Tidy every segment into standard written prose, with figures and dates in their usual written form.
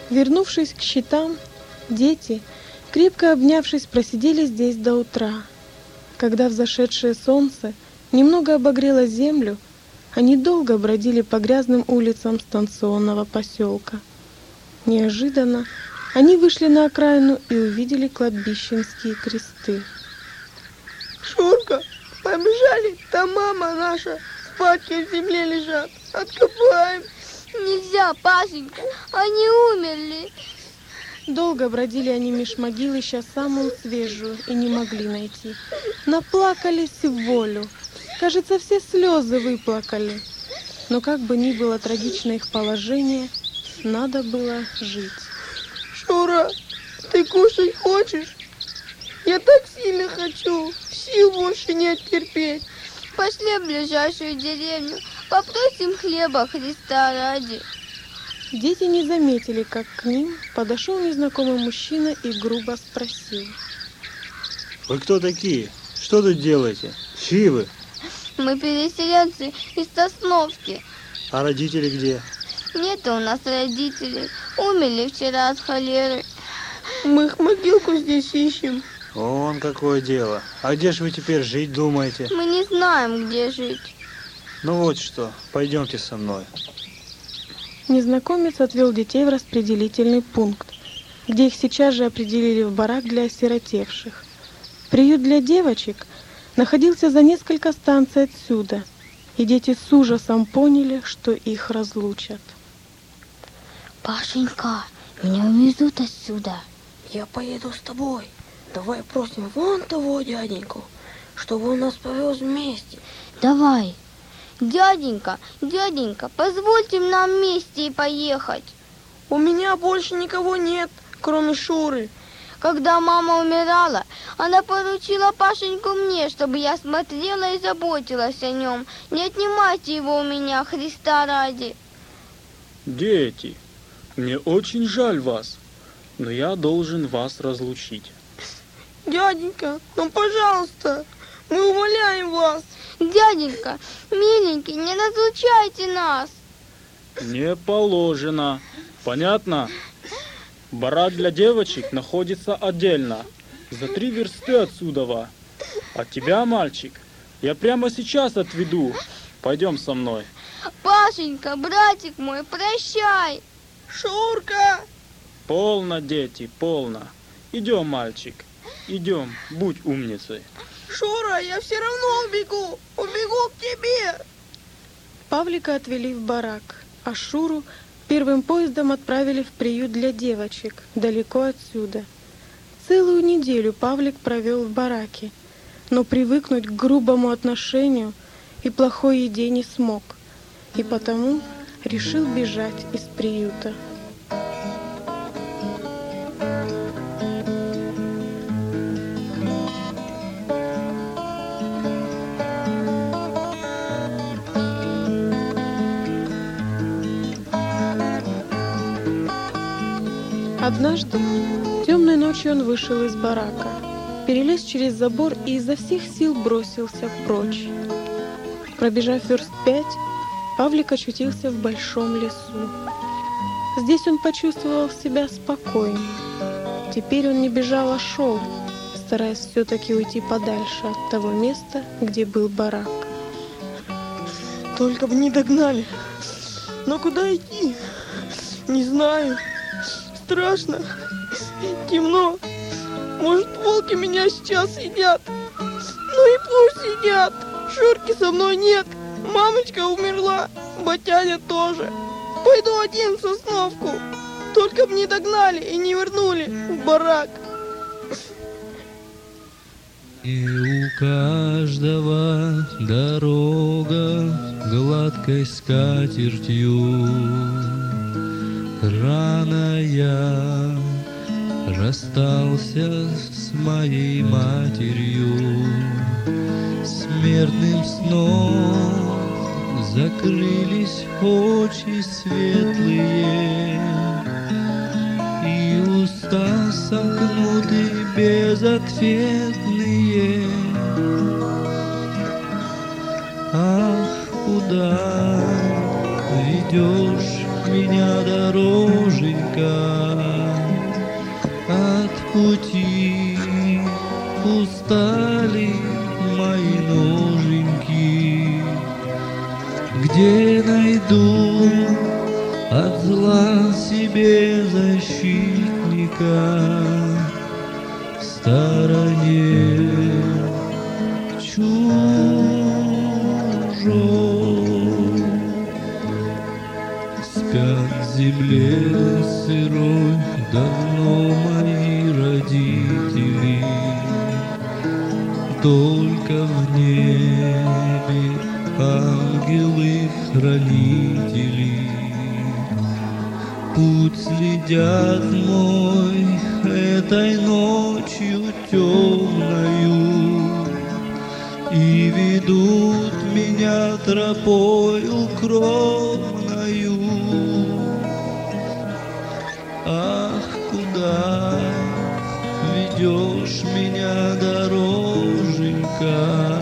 Вернувшись к щитам, дети, крепко обнявшись, просидели здесь до утра. Когда взошедшее солнце немного обогрело землю, они долго бродили по грязным улицам станционного поселка. Неожиданно они вышли на окраину и увидели кладбищенские кресты. Шурка, побежали, там мама наша, спадки в земле лежат, откопаем. Нельзя, Пашенька, они умерли. Долго бродили они меж могил, ища самую свежую, и не могли найти. Наплакались в волю. Кажется, все слезы выплакали. Но как бы ни было трагично их положение, надо было жить. Шура, ты кушать хочешь? Я так сильно хочу, сил больше нет терпеть. Пошли в ближайшую деревню, попросим хлеба Христа ради. Дети не заметили, как к ним подошел незнакомый мужчина и грубо спросил. Вы кто такие? Что тут делаете? Чьи вы? Мы переселенцы из Сосновки. А родители где? Нет у нас родителей. Умерли вчера от холеры. Мы их могилку здесь ищем. Вон какое дело. А где же вы теперь жить думаете? Мы не знаем, где жить. Ну вот что, пойдемте со мной. Незнакомец отвел детей в распределительный пункт, где их сейчас же определили в барак для осиротевших. Приют для девочек находился за несколько станций отсюда, и дети с ужасом поняли, что их разлучат. Пашенька, меня увезут отсюда. Я поеду с тобой. Давай просим вон того дяденьку, чтобы он нас повез вместе. Давай. Дяденька, позвольте нам вместе и поехать. У меня больше никого нет, кроме Шуры. Когда мама умирала, она поручила Пашеньку мне, чтобы я смотрела и заботилась о нем. Не отнимайте его у меня, Христа ради. Дети, мне очень жаль вас, но я должен вас разлучить. Дяденька, ну пожалуйста, мы умоляем вас. Дяденька, миленький, не разлучайте нас. Не положено. Понятно? Барак для девочек находится отдельно, за 3 версты отсюда. А тебя, мальчик, я прямо сейчас отведу. Пойдем со мной. Пашенька, братик мой, прощай. Шурка! Полно, дети, полно. Идем, мальчик, идем, будь умницей. Шура, я все равно убегу к тебе. Павлика отвели в барак, а Шуру первым поездом отправили в приют для девочек, далеко отсюда. Целую неделю Павлик провел в бараке, но привыкнуть к грубому отношению и плохой еде не смог, и потому решил бежать из приюта. Однажды, темной ночью он вышел из барака, перелез через забор и изо всех сил бросился прочь. Пробежав верст 5, Павлик очутился в большом лесу. Здесь он почувствовал себя спокойнее. Теперь он не бежал, а шел, стараясь все-таки уйти подальше от того места, где был барак. Только бы не догнали. Но куда идти? Не знаю. Страшно. Темно. Может, волки меня сейчас едят? Ну и пусть едят. Шурки со мной нет. Мамочка умерла. Батяня тоже. Пойду один в Сосновку. Только бы не догнали и не вернули в барак. И у каждого дорога гладкой скатертью. Рано я расстался с моей матерью, смертным сном закрылись очи светлые, и уста сомкнуты безответные. Ах, куда ведешь меня, дороженька? найду от зла себе защитника в стороне чужой. Спят в земле сырой давно мои родители, только в небе ангелы-хранители путь следят мой этой ночью темною и ведут меня тропою кровною. Ах, куда ведешь меня, дороженька?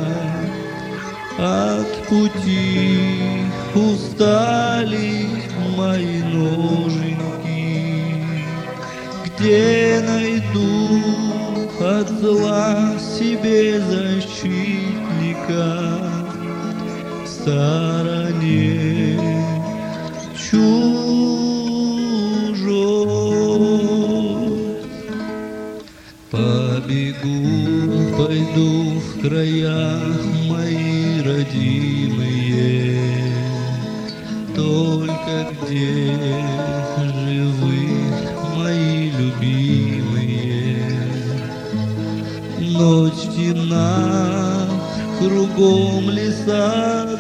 От пути устали мои ноженьки. Где найду от зла себе защитника в стороне чужой? Побегу, пойду в края мои родимые, только где живы мои любимые. Ночь темна, кругом леса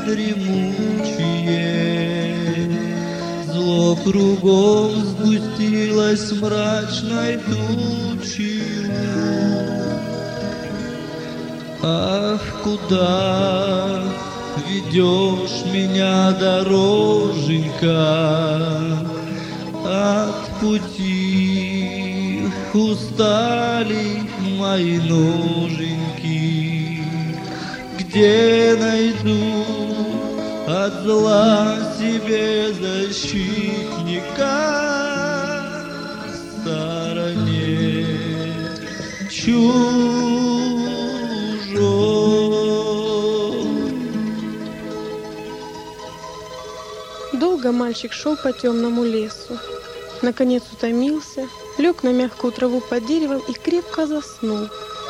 дремучие, зло кругом сгустилось мрачной тучью. Ах, куда ведешь меня, дороженька? От пути устали мои ноженьки. Где найду от зла себе защитника в стороне чужой? Долго мальчик шел по темному лесу. Наконец утомился, лег на мягкую траву под деревом и крепко заснул.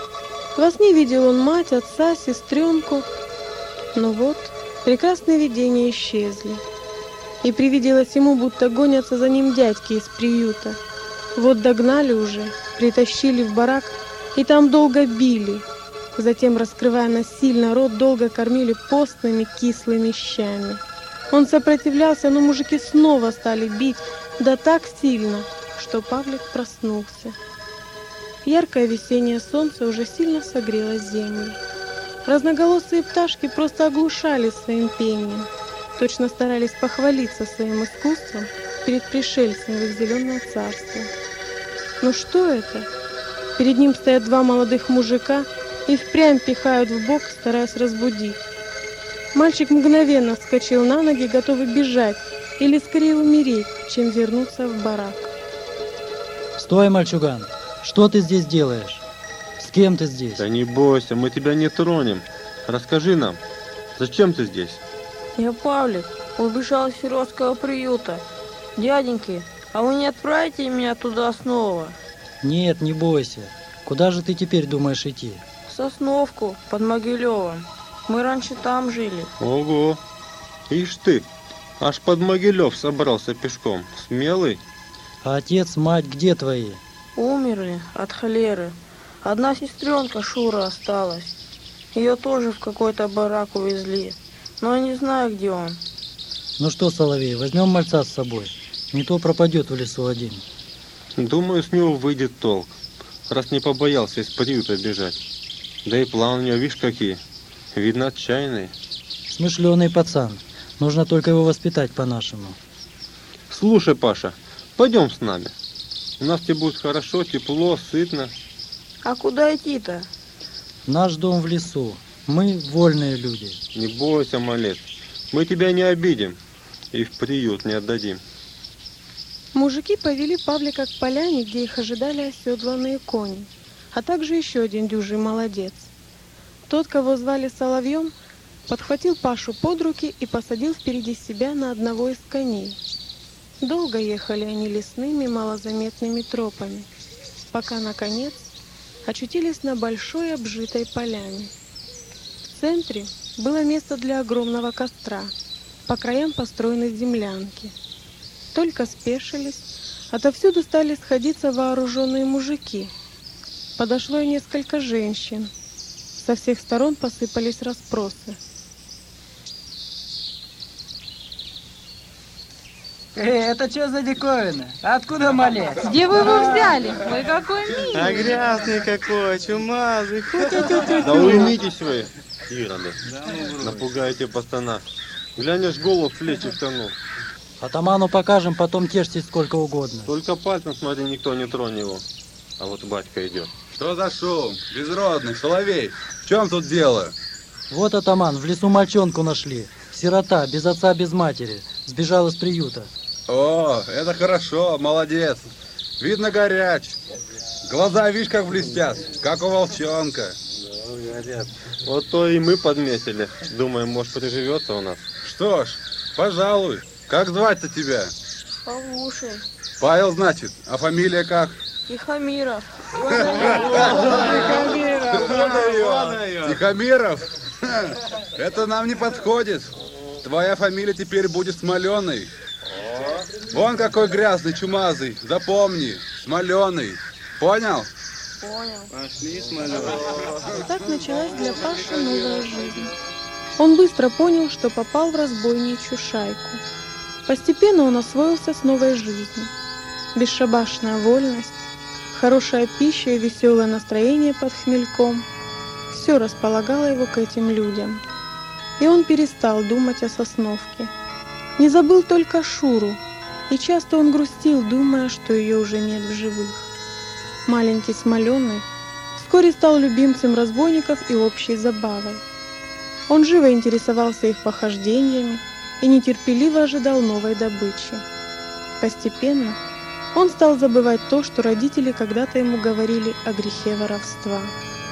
Во сне видел он мать, отца, сестренку. Но вот прекрасные видения исчезли. И привиделось ему, будто гонятся за ним дядьки из приюта. Вот догнали уже, притащили в барак и там долго били. Затем, раскрывая насильно рот, долго кормили постными кислыми щами. Он сопротивлялся, но мужики снова стали бить, да так сильно, что Павлик проснулся. Яркое весеннее солнце уже сильно согрело землю. Разноголосые пташки просто оглушали своим пением, точно старались похвалиться своим искусством перед пришельцем в их зеленое царство. Но что это? Перед ним стоят два молодых мужика и впрямь пихают в бок, стараясь разбудить. Мальчик мгновенно вскочил на ноги, готовый бежать или скорее умереть, чем вернуться в барак. Стой, мальчуган! Что ты здесь делаешь? С кем ты здесь? Да не бойся, мы тебя не тронем. Расскажи нам, зачем ты здесь? Я Павлик, убежал из сиротского приюта. Дяденьки, а вы не отправите меня туда снова? Нет, не бойся. Куда же ты теперь думаешь идти? В Сосновку, под Могилевом. Мы раньше там жили. Ого, ишь ты, аж под Могилев собрался пешком. Смелый? А отец, мать где твои? Умерли от холеры. Одна сестренка Шура осталась. Ее тоже в какой-то барак увезли. Но я не знаю, где он. Ну что, Соловей, возьмем мальца с собой. Не то пропадет в лесу один. Думаю, с него выйдет толк, раз не побоялся из приюта бежать. Да и план у него, видишь, какие. Видно, отчаянный. Смышленый пацан. Нужно только его воспитать по-нашему. Слушай, Паша, пойдем с нами. У нас тебе будет хорошо, тепло, сытно. А куда идти-то? Наш дом в лесу. Мы вольные люди. Не бойся, малец. Мы тебя не обидим и в приют не отдадим. Мужики повели Павлика к поляне, где их ожидали оседланные кони, а также еще один дюжий молодец. Тот, кого звали Соловьем, подхватил Пашу под руки и посадил впереди себя на одного из коней. Долго ехали они лесными малозаметными тропами, пока, наконец, очутились на большой обжитой поляне. В центре было место для огромного костра, по краям построены землянки. Только спешились, отовсюду стали сходиться вооруженные мужики. Подошло и несколько женщин. Со всех сторон посыпались расспросы. Это что за диковина? Откуда малец? Где вы его взяли? Ой, какой милый. А грязный какой, чумазый. Да уймитесь вы, ироды. Напугаете пацана. Глянешь, голову в плечи втянул. Атаману покажем, потом тешьтесь сколько угодно. Только пальцем, смотри, никто не тронет его. А вот батька идет. Что за шум? Безродный, Соловей. В чем тут дело? Вот, атаман, в лесу мальчонку нашли. Сирота, без отца, без матери. Сбежал из приюта. О, это хорошо, молодец. Видно, горяч. Глаза, видишь, как блестят, как у волчонка. Горят. Вот то и мы подметили. Думаем, может, приживется у нас. Что ж, пожалуй. Как звать-то тебя? Павлушин. Павел, значит. А фамилия как? Тихомиров. Тихомиров? Это нам не подходит. Твоя фамилия теперь будет Смоленый. Вон какой грязный, чумазый. Запомни, Смоленый. Понял? Понял. Пошли, Смоленый. И так началась для Паши новая жизнь. Он быстро понял, что попал в разбойничью шайку. Постепенно он освоился с новой жизнью. Бесшабашная вольность, хорошая пища и веселое настроение под хмельком – все располагало его к этим людям. И он перестал думать о Сосновке. Не забыл только Шуру, и часто он грустил, думая, что ее уже нет в живых. Маленький Смоленый вскоре стал любимцем разбойников и общей забавой. Он живо интересовался их похождениями и нетерпеливо ожидал новой добычи. Постепенно он стал забывать то, что родители когда-то ему говорили о грехе воровства.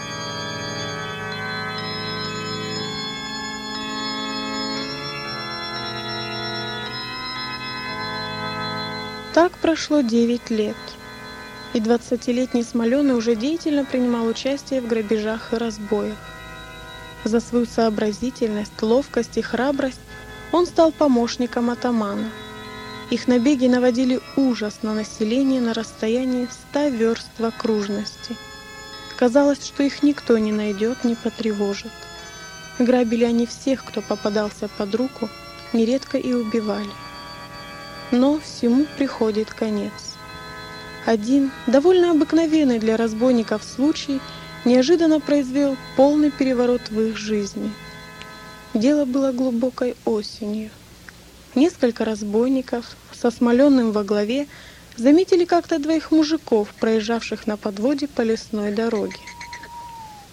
Так прошло 9 лет, и 20-летний Смоленый уже деятельно принимал участие в грабежах и разбоях. За свою сообразительность, ловкость и храбрость он стал помощником атамана. Их набеги наводили ужас на население на расстоянии 100 верст в окружности. Казалось, что их никто не найдет, не потревожит. Грабили они всех, кто попадался под руку, нередко и убивали. Но всему приходит конец. Один, довольно обыкновенный для разбойников случай, неожиданно произвел полный переворот в их жизни. Дело было глубокой осенью. Несколько разбойников со Смоленым во главе заметили как-то двоих мужиков, проезжавших на подводе по лесной дороге.